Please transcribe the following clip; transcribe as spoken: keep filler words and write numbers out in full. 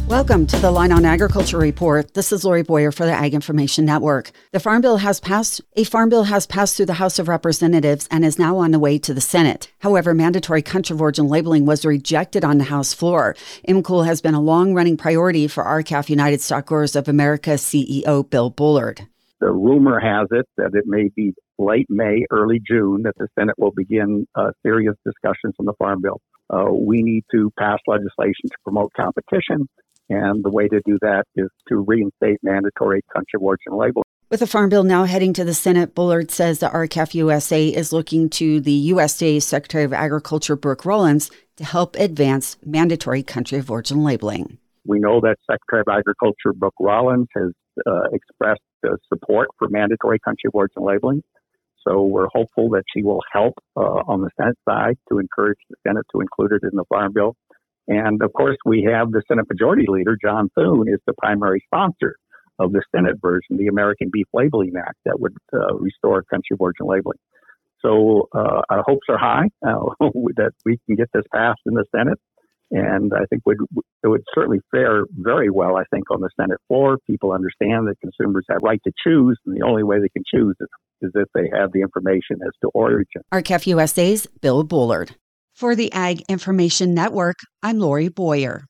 Welcome to the Line on Agriculture Report. This is Lori Boyer for the Ag Information Network. The Farm Bill has passed, a Farm Bill has passed through the House of Representatives and is now on the way to the Senate. However, mandatory country of origin labeling was rejected on the House floor. I M C O L has been a long-running priority for R C A F United Stock Growers of America C E O Bill Bullard. The rumor has it that it may be late May, early June, that the Senate will begin uh, serious discussions on the Farm Bill. Uh, we need to pass legislation to promote competition. And the way to do that is to reinstate mandatory country of origin labeling. With the Farm Bill now heading to the Senate, Bullard says the R C A F U S A is looking to the U S D A Secretary of Agriculture, Brooke Rollins, to help advance mandatory country of origin labeling. We know that Secretary of Agriculture, Brooke Rollins, has uh, expressed uh, support for mandatory country of origin labeling. So we're hopeful that she will help uh, on the Senate side to encourage the Senate to include it in the Farm Bill. And, of course, we have the Senate Majority Leader, John Thune, is the primary sponsor of the Senate version, the American Beef Labeling Act, that would uh, restore country of origin labeling. So uh, our hopes are high uh, that we can get this passed in the Senate. And I think we'd, it would certainly fare very well, I think, on the Senate floor. People understand that consumers have right to choose, and the only way they can choose is, is if they have the information as to origin. R C A F U S A's Bill Bullard. For the Ag Information Network, I'm Lori Boyer.